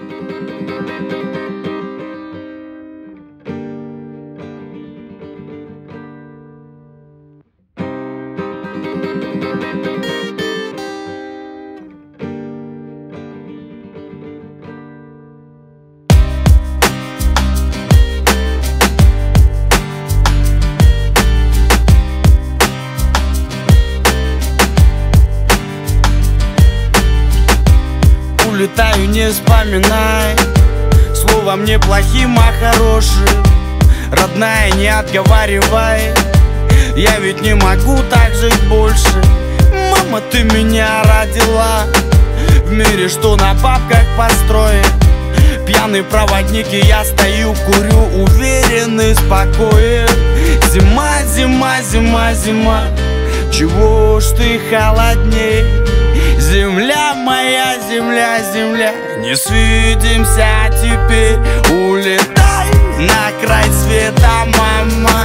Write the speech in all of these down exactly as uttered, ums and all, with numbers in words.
Улетаю, не вспоминай словом не плохим, а хорошим. Родная, не отговаривай, я ведь не могу так жить больше. Мама, ты меня родила в мире, что на бабках построен. Пьяный проводник, и я стою, курю, уверен и спокоен. Зима, зима, зима, зима, чего ж ты холодней? Земля моя, земля, земля, не свидимся теперь. Улетай на край света, мама.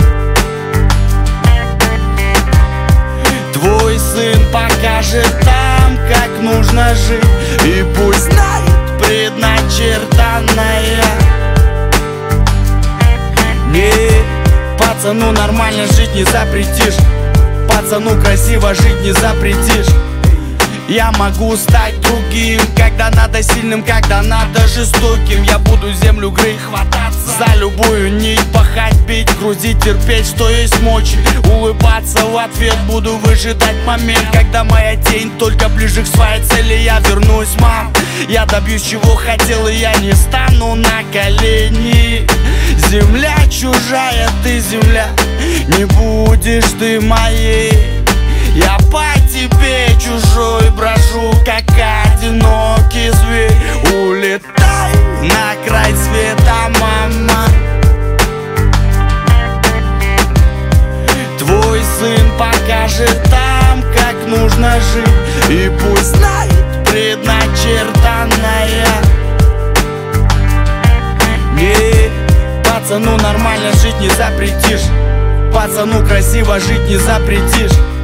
Твой сын покажет там, как нужно жить, и пусть знает предначертанное. Не, пацану нормально жить не запретишь, пацану красиво жить не запретишь. Я могу стать другим, когда надо сильным, когда надо жестоким. Я буду землю грызть, хвататься за любую нить, пахать, бить, грузить, терпеть, что есть мочи. Улыбаться в ответ, буду выжидать момент, когда моя тень только ближе к своей цели. Я вернусь, мам, я добьюсь чего хотел, и я не стану на колени. Земля чужая, ты земля, не будешь ты моей. Я по тебе чужой брожу, как одинокий зверь. Улетай на край света, мама. Твой сын покажет там, как нужно жить, и пусть знает предначертанное. Не, пацану нормально жить не запретишь, пацану красиво жить не запретишь.